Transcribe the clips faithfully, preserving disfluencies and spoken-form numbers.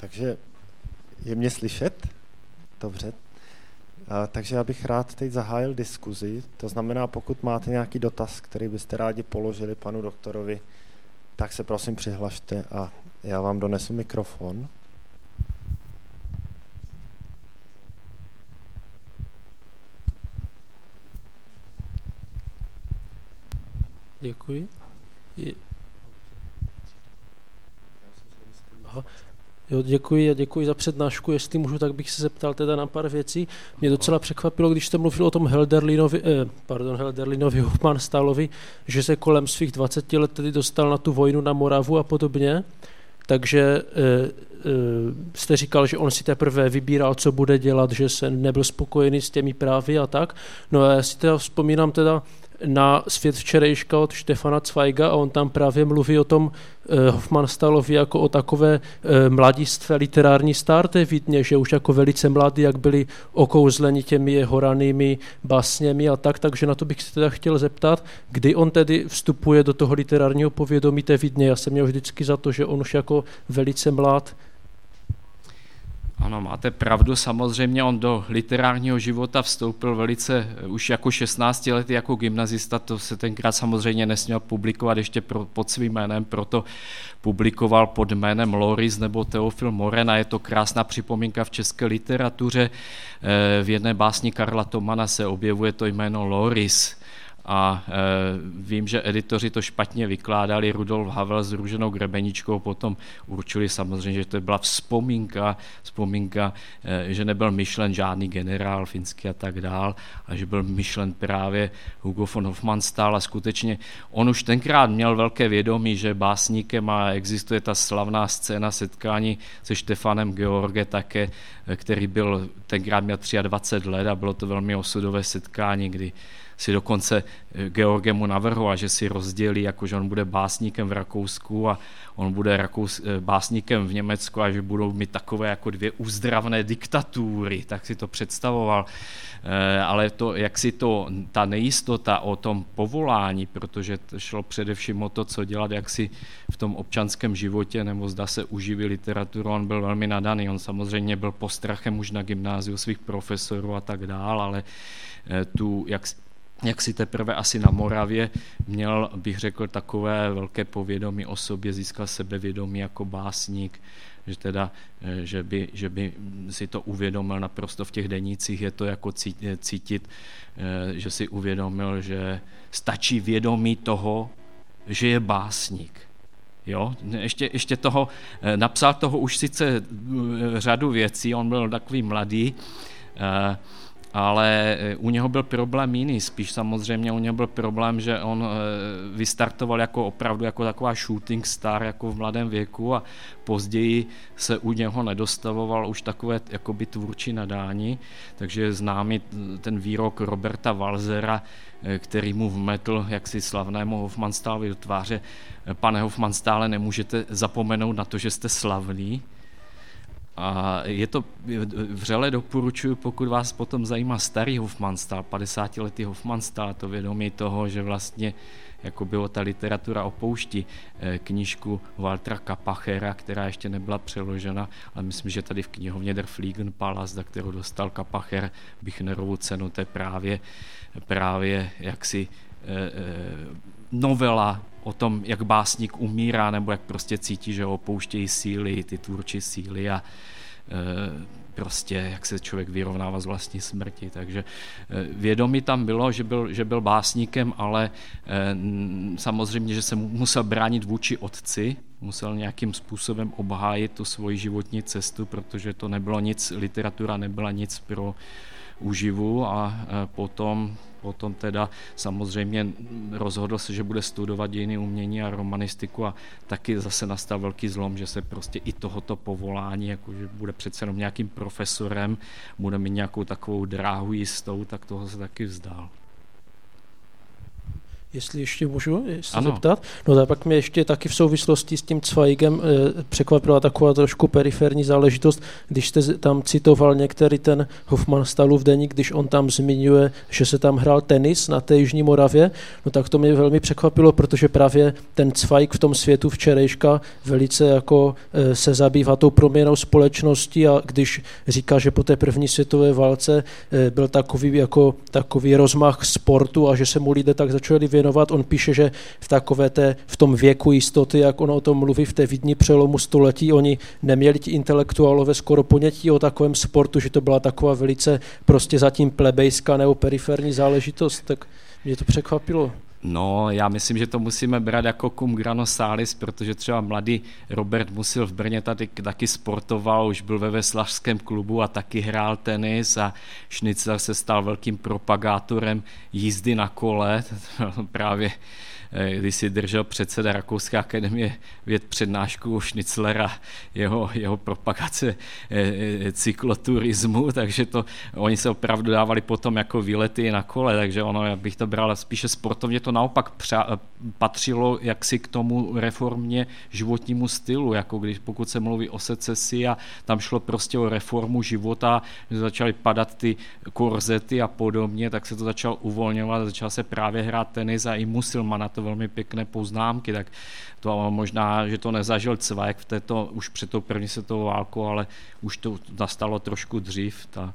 Takže je mě slyšet? Dobře. A, takže já bych rád teď zahájil diskuzi. To znamená, pokud máte nějaký dotaz, který byste rádi položili panu doktorovi, tak se prosím přihlašte a já vám donesu mikrofon. Děkuji. Je... Aha. Jo, děkuji a děkuji za přednášku. Jestli můžu, tak bych se zeptal teda na pár věcí. Mě docela překvapilo, když jste mluvil o tom Hölderlinovi, eh, pardon, Hölderlinovi Hofmannsthalovi, že se kolem svých dvaceti let tedy dostal na tu vojnu na Moravu a podobně. Takže eh, eh, jste říkal, že on si teprve vybíral, co bude dělat, že se nebyl spokojený s těmi právy a tak. No a já si teda vzpomínám teda na Svět včerejška od Štefana Zweiga a on tam právě mluví o tom eh, Hofmannsthallovi jako o takové eh, mladistvé literární star té Vídně, že už jako velice mladý, jak byli okouzleni těmi jeho ranými básněmi a tak, takže na to bych se teda chtěl zeptat, kdy on tedy vstupuje do toho literárního povědomí té Vídně. Já jsem měl vždycky za to, že on už jako velice mlád. Ano, máte pravdu, samozřejmě on do literárního života vstoupil velice už jako šestnáctiletý jako gymnazista, to se tenkrát samozřejmě nesměl publikovat ještě pro, pod svým jménem, proto publikoval pod jménem Loris nebo Teofil Moren a je to krásná připomínka v české literatuře. V jedné básni Karla Tomana se objevuje to jméno Loris. A e, vím, že editoři to špatně vykládali, Rudolf Havel s Růženou Grebeničkou potom určili samozřejmě, že to byla vzpomínka, vzpomínka e, že nebyl myšlen žádný generál finský a tak dál, a že byl myšlen právě Hugo von Hofmannsthal a skutečně on už tenkrát měl velké vědomí, že básníkem a existuje ta slavná scéna setkání se Štefanem George také, který byl tenkrát měl dvacet tři let a bylo to velmi osudové setkání, kdy si dokonce George mu navrhoval, že si rozdělí, jakože on bude básníkem v Rakousku a on bude Rakous, básníkem v Německu a že budou mít takové jako dvě úzdravné diktatury, tak si to představoval. Ale to, jak si to, ta nejistota o tom povolání, protože to šlo především o to, co dělat, jak si v tom občanském životě, nebo zda se uživí literaturu, on byl velmi nadaný, on samozřejmě byl postrachem už na gymnáziu svých profesorů a tak dál, ale tu, jak jak si teprve asi na Moravě měl, bych řekl, takové velké povědomí o sobě, získal sebevědomí jako básník, že teda, že by, že by si to uvědomil naprosto v těch denících, je to jako cítit, že si uvědomil, že stačí vědomí toho, že je básník. Jo? Ještě, ještě toho, napsal toho už sice řadu věcí, on byl takový mladý, ale u něho byl problém jiný, spíš samozřejmě u něho byl problém, že on vystartoval jako opravdu jako taková shooting star jako v mladém věku a později se u něho nedostavoval už takové jakoby tvůrčí nadání, takže je známý ten výrok Roberta Walsera, který mu vmetl jaksi slavnému Hofmannsthalovi do tváře: pane Hofmannsthale, nemůžete zapomenout na to, že jste slavný. A je to, vřele doporučuji, pokud vás potom zajímá starý Hofmannsthal, padesátiletý Hofmannsthal, to vědomí toho, že vlastně jako bylo ta literatura opouští knížku Waltera Kapachera, která ještě nebyla přeložena, ale myslím, že tady v knihovně Der Fliegenpalast, za kterou dostal Kapacher Büchnerovu cenu, to je právě, právě jaksi novela o tom, jak básník umírá, nebo jak prostě cítí, že ho opouštějí síly, ty tvůrčí síly a e, prostě jak se člověk vyrovnává s vlastní smrti. Takže e, vědomí tam bylo, že byl, že byl básníkem, ale e, samozřejmě, že se musel bránit vůči otci, musel nějakým způsobem obhájit tu svoji životní cestu, protože to nebylo nic, literatura nebyla nic pro úživu a e, potom Potom teda samozřejmě rozhodl se, že bude studovat dějiny umění a romanistiku a taky zase nastal velký zlom, že se prostě i tohoto povolání, jakože bude přece jenom nějakým profesorem, bude mít nějakou takovou dráhu jistou, tak toho se taky vzdal. Jestli ještě můžu se zeptat. No tak pak mě ještě taky v souvislosti s tím Zweigem e, překvapila taková trošku periferní záležitost, když jste tam citoval některý ten Hofmannsthalův deník, když on tam zmiňuje, že se tam hrál tenis na té Jižní Moravě, no tak to mě velmi překvapilo, protože právě ten Zweig v tom světu včerejška velice jako e, se zabývá tou proměnou společnosti a když říká, že po té první světové válce e, byl takový jako takový rozmach sportu a že se mu lidé tak začali věnovat. On píše, že v takové té, v tom věku jistoty, jak on o tom mluví v té Vídni přelomu století, oni neměli ti intelektuálové skoro ponětí o takovém sportu, že to byla taková velice prostě zatím plebejská nebo periferní záležitost, tak mě to překvapilo. No, já myslím, že to musíme brát jako cum grano salis, protože třeba mladý Robert Musil v Brně tady taky sportoval, už byl ve veslařském klubu a taky hrál tenis a Šnicler se stal velkým propagátorem jízdy na kole, právě když si držel předseda Rakouské akademie věd přednášku Šniclera, jeho, jeho propagace cykloturismu, takže to, oni se opravdu dávali potom jako výlety na kole, takže ono, já bych to bral spíše sportovně, to naopak přa, patřilo jaksi k tomu reformě životnímu stylu, jako když pokud se mluví o secesi a tam šlo prostě o reformu života, že začaly padat ty korzety a podobně, tak se to začalo uvolňovat, začal se právě hrát tenis a i Musil má na to velmi pěkné poznámky, tak to možná, že to nezažil Zweig v této, už před tou první světovou válkou, ale už to nastalo trošku dřív, ta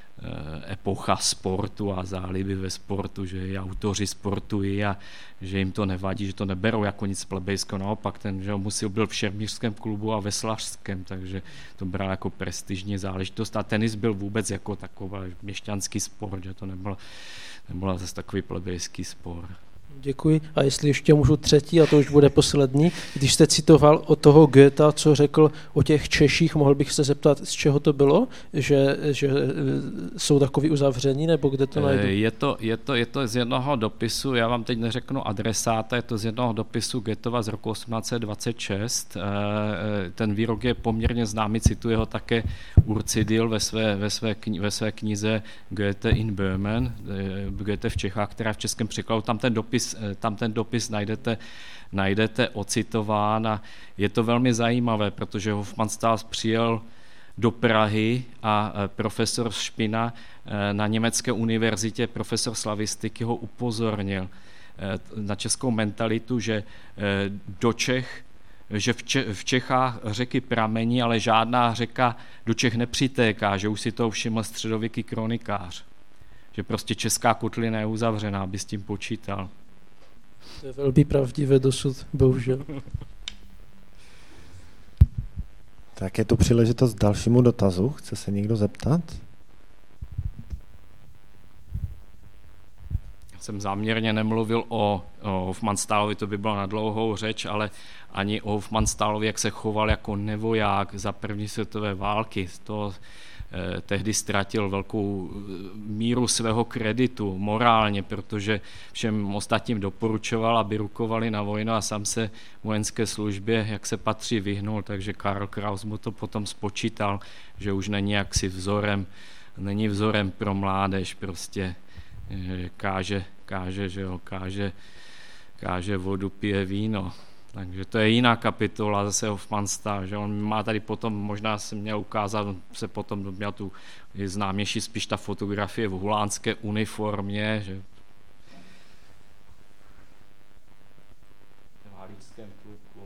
e, epocha sportu a záliby ve sportu, že i autoři sportují a že jim to nevadí, že to neberou jako nic plebejského, naopak ten, že Musil byl v šermířském klubu a veslařském, takže to bral jako prestižní záležitost a tenis byl vůbec jako takový měšťanský sport, že to nebylo, nebylo zase takový plebejský sport. Děkuji. A jestli ještě můžu třetí, a to už bude poslední. Když jste citoval od toho Goethe, co řekl o těch Češích, mohl bych se zeptat, z čeho to bylo? Že, že jsou takový uzavření, nebo kde to najdu? Je to, je, to, je to z jednoho dopisu, já vám teď neřeknu adresáta, je to z jednoho dopisu Goethova z roku osmnáct set dvacet šest. Ten výrok je poměrně známý, cituje ho také Urzidil ve své, ve své, kni, ve své knize Goethe in Böhmen, Goethe v Čechách, která v českém překladu, tam ten dopis tam ten dopis najdete, najdete ocitován a je to velmi zajímavé, protože Hofmannsthal přijel do Prahy a profesor Špina na německé univerzitě, profesor slavistiky ho upozornil na českou mentalitu, že do Čech, že v Čechách řeky pramení, ale žádná řeka do Čech nepřitéká, že už si to všiml středověký kronikář, že prostě česká kotlina je uzavřená, aby s tím počítal. To je velmi pravdivé dosud, bohužel. Tak je tu příležitost k dalšímu dotazu. Chce se někdo zeptat? Jsem záměrně nemluvil o, o Hofmannsthalovi, to by bylo na dlouhou řeč, ale ani o Hofmannsthalovi, jak se choval jako nevoják za první světové války. To eh, tehdy ztratil velkou míru svého kreditu morálně, protože všem ostatním doporučoval, aby rukovali na vojnu a sám se vojenské službě, jak se patří, vyhnul, takže Karl Kraus mu to potom spočítal, že už není jaksi vzorem, není vzorem pro mládež, prostě káže, káže, že jo, káže, káže vodu, pije víno. Takže to je jiná kapitola zase Hofmannsthal, že on má tady potom, možná se měl ukázat, se potom měl tu známější spíš ta fotografie v hulánské uniformě, že v halíčském pluku.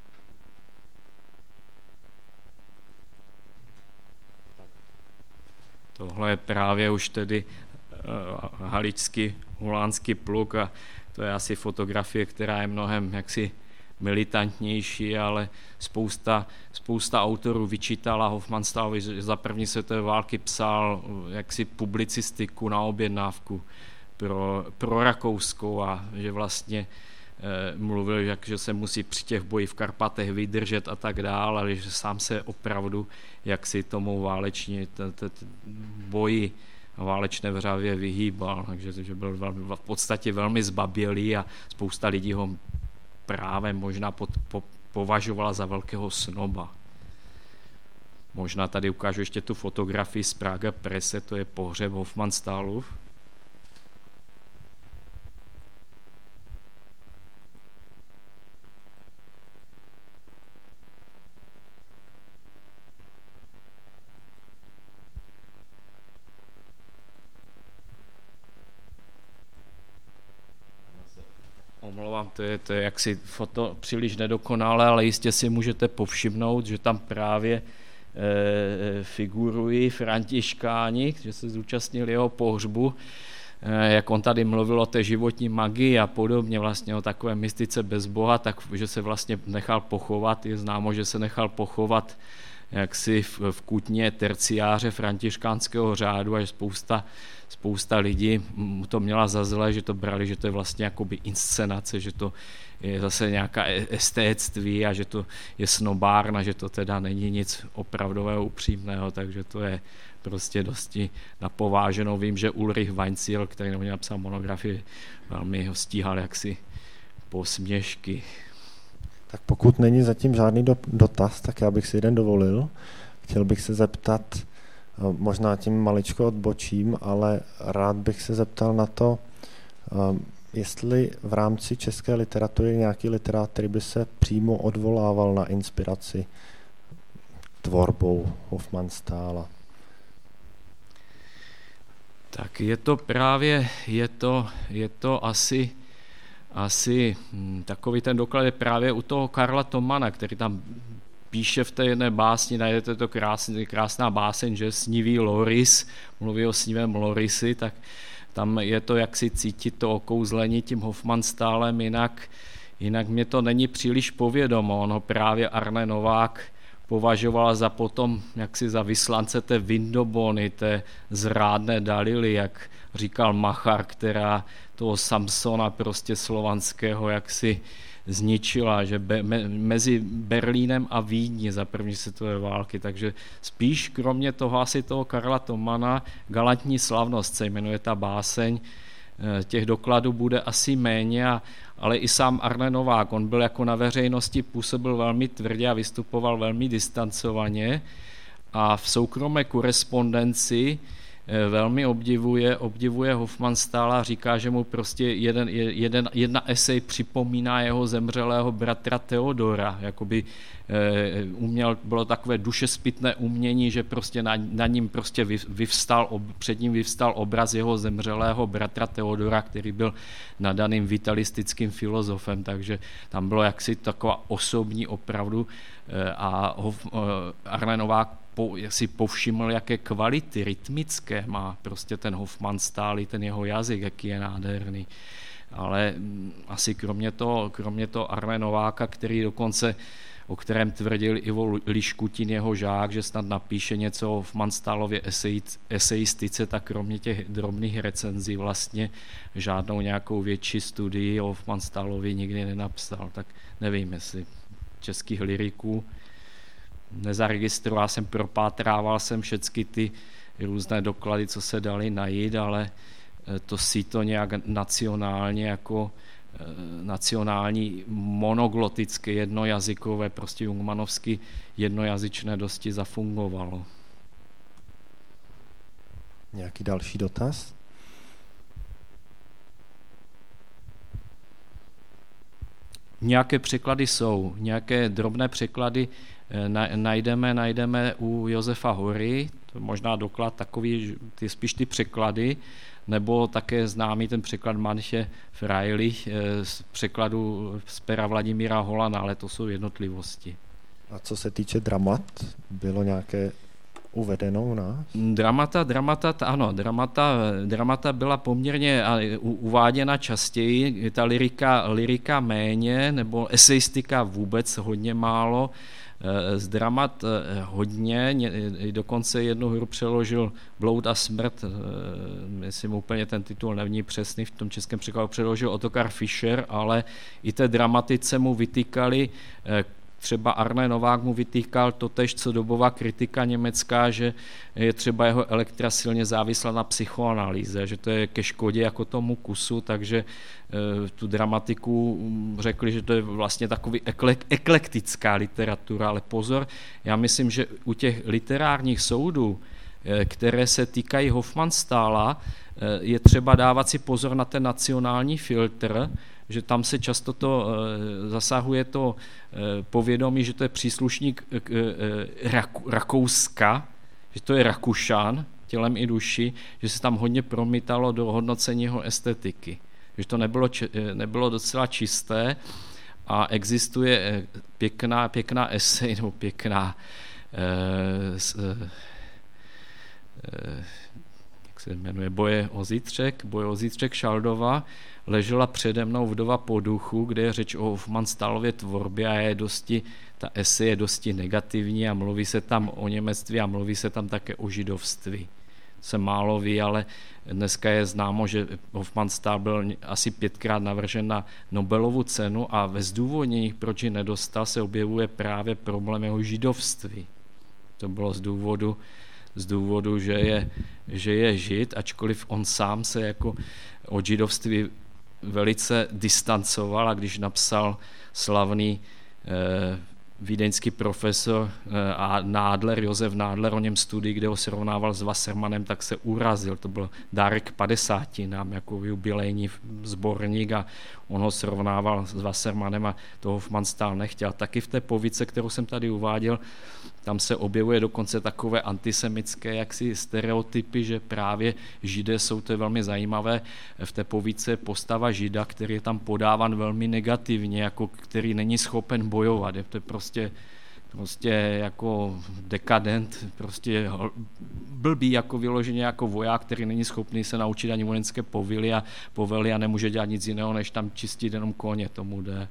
Tohle je právě už tedy uh, halíčský hulánský pluk a to je asi fotografie, která je mnohem jaksi militantnější, ale spousta, spousta autorů vyčítala Hofmannsthallovi, že za první světové války psal jaksi publicistiku na objednávku pro, pro Rakouskou a že vlastně eh, mluvil, jak, že se musí při těch bojích v Karpatech vydržet a tak dále, ale že sám se opravdu jaksi tomu váleční boji válečné vřavě vyhýbal, takže že byl velmi, v podstatě velmi zbabělý a spousta lidí ho právě možná pod, po, považovala za velkého snoba. Možná tady ukážu ještě tu fotografii z Praga Presse, to je pohřeb Hofmannsthalův. to je, to je jaksi foto příliš nedokonalé, ale jistě si můžete povšimnout, že tam právě e, figurují františkáni, že se zúčastnili jeho pohřbu, e, jak on tady mluvil o té životní magii a podobně, vlastně o takové mystice bez Boha, tak že se vlastně nechal pochovat, je známo, že se nechal pochovat jaksi v, v Kutně terciáře františkánského řádu a že spousta, spousta lidí mu to měla za zlé, že to brali, že to je vlastně jakoby inscenace, že to je zase nějaká estétství a že to je snobárna, že to teda není nic opravdového, upřímného, takže to je prostě dosti napováženou. Vím, že Ulrich Weinzierl, který na mě napsal monografii, velmi ho stíhal jaksi posměšky. Tak pokud není zatím žádný do, dotaz, tak já bych si jeden dovolil. Chtěl bych se zeptat, možná tím maličko odbočím, ale rád bych se zeptal na to, jestli v rámci české literatury je nějaký literát, který by se přímo odvolával na inspiraci tvorbou Hofmannsthala. Tak je to právě, je to, je to asi Asi hm, takový ten doklad je právě u toho Karla Thomana, který tam píše v té jedné básni, najdete to krásný, krásná báseň, že snivý Loris, mluví o snivém Lorisi, tak tam je to, jak si cítit to okouzlení tím Hofmannsthalem, jinak, jinak mě to není příliš povědomo. On ho právě Arne Novák považoval za potom, jaksi za vyslance té Vindobony, té zrádné Dalily, jak říkal Machar, která toho Samsona prostě slovanského jaksi zničila, že be, me, mezi Berlínem a Vídní za první světové války, takže spíš kromě toho asi toho Karla Thomana Galantní slavnost se jmenuje ta báseň, těch dokladů bude asi méně, a, ale i sám Arne Novák, on byl jako na veřejnosti, působil velmi tvrdě a vystupoval velmi distancovaně a v soukromé korespondenci velmi obdivuje, obdivuje Hofmannsthala, říká, že mu prostě jeden, jeden, jedna esej připomíná jeho zemřelého bratra Theodora, jakoby e, uměl, bylo takové dušespitné umění, že prostě na, na ním prostě vyvstal, ob, před ním vyvstal obraz jeho zemřelého bratra Theodora, který byl nadaným vitalistickým filozofem, takže tam bylo jaksi taková osobní opravdu e, a Hof, e, Arne Novák Po, jak si povšiml, jaké kvality rytmické má prostě ten Hofmannsthal, ten jeho jazyk, jaký je nádherný. Ale asi kromě toho, kromě toho Arne Nováka, který dokonce, o kterém tvrdil Ivo Liškutin, jeho žák, že snad napíše něco o Hofmannsttalově esejistice, tak kromě těch drobných recenzí vlastně žádnou nějakou větší studii o Hofmannstalovi nikdy nenapsal. Tak nevím, jestli českých lyriků nezaregistroval jsem, propátrával jsem všechny ty různé doklady, co se dali najít, ale to si to nějak nacionálně jako nacionální monoglotické jednojazykové, prostě jungmanovsky jednojazyčné dosti zafungovalo. Nějaký další dotaz? Nějaké překlady jsou, nějaké drobné překlady najdeme, najdeme u Josefa Hory, to je možná doklad takový, ty, spíš ty překlady, nebo také známý ten překlad Manche Freilich z překladu z pera Vladimíra Holana, ale to jsou jednotlivosti. A co se týče dramat, bylo nějaké uvedeno u nás? Dramata, dramata, ano, dramata, dramata byla poměrně uváděna častěji, ta lyrika, lyrika méně, nebo esejistika vůbec hodně málo, z dramat hodně, dokonce jednu hru přeložil Bloud a smrt, myslím úplně ten titul není přesný, v tom českém překladu přeložil Ottokar Fischer, ale i té dramatice mu vytýkali, třeba Arne Novák mu vytýkal totéž, co dobová kritika německá, že je třeba jeho Elektra silně závislá na psychoanalýze, že to je ke škodě jako tomu kusu, takže tu dramatiku řekli, že to je vlastně takový eklektická literatura, ale pozor, já myslím, že u těch literárních soudů, které se týkají Hofmannsthala, je třeba dávat si pozor na ten nacionální filtr, že tam se často to zasahuje to povědomí, že to je příslušník Rakouska, že to je Rakušan tělem i duši, že se tam hodně promítalo do hodnocení jeho estetiky. že to nebylo, nebylo docela čisté a existuje pěkná, pěkná esej, nebo pěkná eh, eh, jak se jmenuje, Boje o zítřek, Boje o zítřek Šaldova, ležela přede mnou vdova po duchu, kde je řeč o Hofmannstálově tvorbě a je dosti, ta esej je dosti negativní a mluví se tam o němectví a mluví se tam také o židovství. Se málo ví, ale dneska je známo, že Hofmannsthal byl asi pětkrát navržen na Nobelovu cenu a ve zdůvodnění, proč ji nedostal, se objevuje právě problém jeho židovství. To bylo z důvodu, z důvodu že, je, že je žid, ačkoliv on sám se jako od židovství velice distancoval a když napsal slavný eh, vídeňský profesor a Nádler, Josef Nádler, o něm studii, kde ho srovnával s Wassermannem, tak se urazil. To byl dárek padesátinám, jako jubilejní sborník a on ho srovnával s Wassermannem a to Hofmannsthal nechtěl. Taky v té povídce, kterou jsem tady uváděl, tam se objevuje dokonce takové antisemické jaksi stereotypy, že právě židé jsou, to je velmi zajímavé, v té povídce postava žida, který je tam podáván velmi negativně, jako který není schopen bojovat. Je to prostě, prostě jako dekadent, prostě blbý jako vyloženě jako voják, který není schopný se naučit ani vojenské povily a povely a nemůže dělat nic jiného, než tam čistit jenom koně, tomu jde.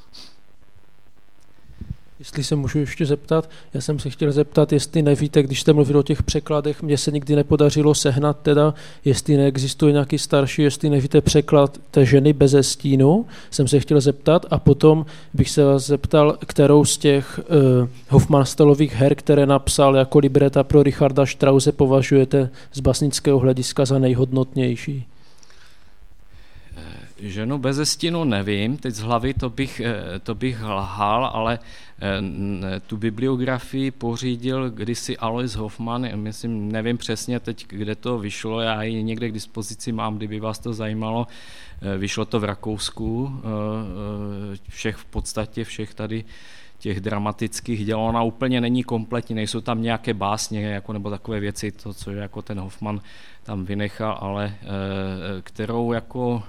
Jestli se můžu ještě zeptat, já jsem se chtěl zeptat, jestli nevíte, když jste mluvil o těch překladech, mně se nikdy nepodařilo sehnat teda, jestli neexistuje nějaký starší, jestli nevíte překlad té Ženy beze stínu, jsem se chtěl zeptat a potom bych se vás zeptal, kterou z těch uh, Hofmannstálových her, které napsal jako libreta pro Richarda Strause, považujete z básnického hlediska za nejhodnotnější? Ženu beze stínu nevím, teď z hlavy to bych, to bych lhal, ale tu bibliografii pořídil kdysi Alois Hoffmann, myslím, nevím přesně teď, kde to vyšlo, já ji někde k dispozici mám, kdyby vás to zajímalo. Vyšlo to v Rakousku, všech v podstatě, všech tady těch dramatických děl. Ona úplně není kompletní, nejsou tam nějaké básně jako, nebo takové věci, to, co jako ten Hoffmann tam vynechal, ale kterou jako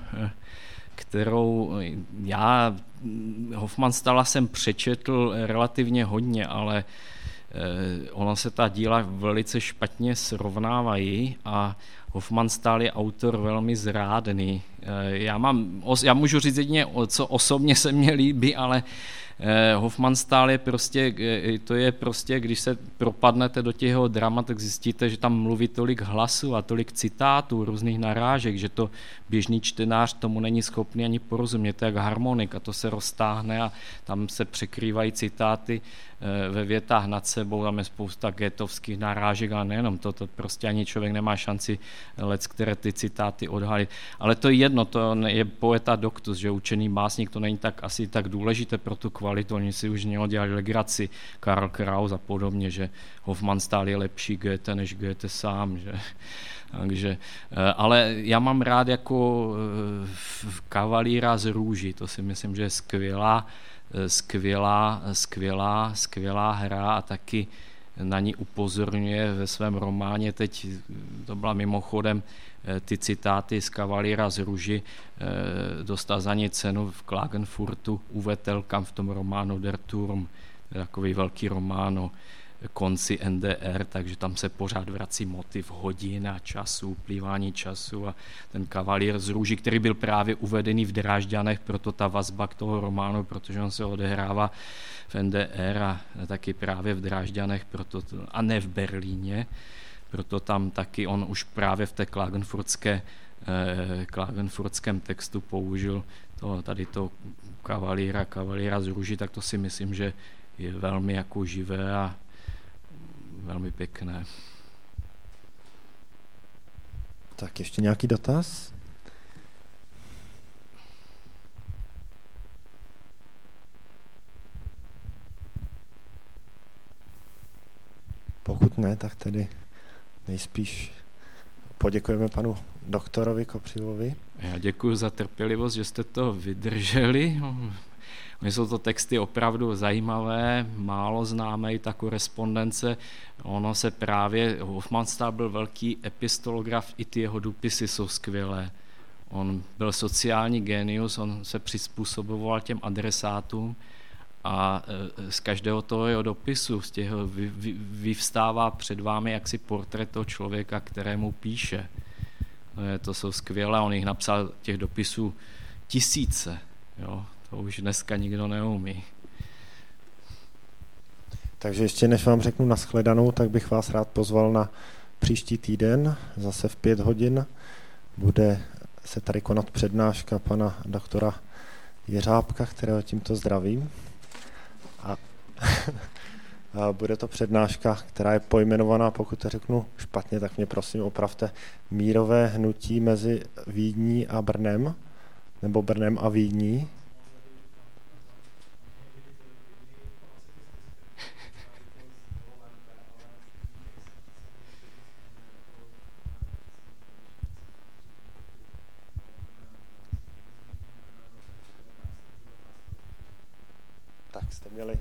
kterou já Hofmannstála jsem přečetl relativně hodně, ale ona se ta díla velice špatně srovnávají a Hofmannsthal je autor velmi zrádný. Já, mám, já můžu říct jedině, co osobně se mně líbí, ale Hofmannsthal je prostě, to je prostě, když se propadnete do těchto dramat, tak zjistíte, že tam mluví tolik hlasů a tolik citátů, různých narážek, že to běžný čtenář tomu není schopný ani porozumět, to je jak harmonik a to se roztáhne a tam se překrývají citáty ve větách nad sebou, tam je spousta gétovských narážek a nejenom to, to prostě ani člověk nemá šanci lec, které ty citáty odhalit. Ale to je jedno, to je poeta doctus, že učený básník, to není tak asi tak důležité pro tu kvalitu, oni si už něho dělali legraci, Karl Kraus a podobně, že Hofmannsthal je lepší Goethe než Goethe sám, že... Takže, ale já mám rád jako Kavalíra z růží, to si myslím, že je skvělá, skvělá, skvělá, skvělá hra a taky na ní upozorňuje ve svém románě, teď to byla mimochodem ty citáty z Kavalíra z růži, dostal za ně cenu v Klagenfurtu Uwe Telkamp v tom románu Der Turm, takový velký román o konci N D R, takže tam se pořád vrací motiv hodin a času, plývání času a ten Kavalír z růží, který byl právě uvedený v Drážďanech, proto ta vazba k toho románu, protože on se odehrává v N D R a taky právě v Drážďanech, proto to, a ne v Berlíně, proto tam taky on už právě v té klagenfurtské, eh, klagenfurtském textu použil to, tady to Kavalíra, Kavalíra z růží, tak to si myslím, že je velmi jako živé a velmi pěkné. Tak ještě nějaký dotaz? Pokud ne, tak tedy nejspíš poděkujeme panu doktorovi Kopřivovi. Já děkuji za trpělivost, že jste to vydrželi. Jsou to texty opravdu zajímavé, málo známé, ta korespondence. Ono se právě, Hofmannsthal byl velký epistolograf, i ty jeho dopisy jsou skvělé. On byl sociální génius, on se přizpůsoboval těm adresátům a z každého toho jeho dopisu, z těho vy, vy, vyvstává před vámi jaksi portrét toho člověka, kterému píše. To jsou skvělé, on jich napsal těch dopisů tisíce, jo? To už dneska nikdo neumí. Takže ještě než vám řeknu nashledanou, tak bych vás rád pozval na příští týden, zase v pět hodin. Bude se tady konat přednáška pana doktora Jeřábka, kterého tímto zdravím. A, a bude to přednáška, která je pojmenovaná, pokud to řeknu špatně, tak mě prosím opravte, mírové hnutí mezi Vídní a Brnem, nebo Brnem a Vídní. Tak jste měli,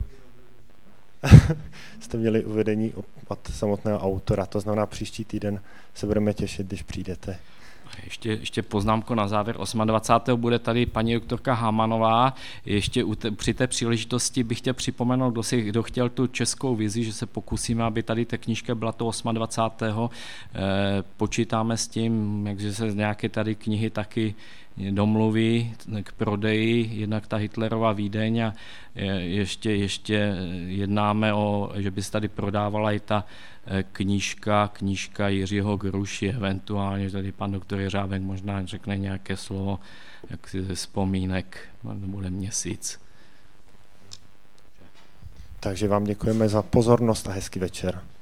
jste měli uvedení od samotného autora, to znamená příští týden se budeme těšit, když přijdete. Ještě, ještě poznámku na závěr. dvacátého osmého bude tady paní doktorka Hamanová. Ještě te, při té příležitosti bych chtěl připomenout, kdo, si, kdo chtěl tu českou vizi, že se pokusíme, aby tady ta knížka byla to dvacátého osmého E, počítáme s tím, že se nějaké tady knihy taky domluví k prodeji, jednak ta Hitlerova Vídeň a ještě, ještě jednáme o, že by se tady prodávala i ta knížka, knížka Jiřího Gruši, eventuálně tady pan doktor Jeřábek možná řekne nějaké slovo, jak si ze vzpomínek, bude měsíc. Takže vám děkujeme za pozornost a hezký večer.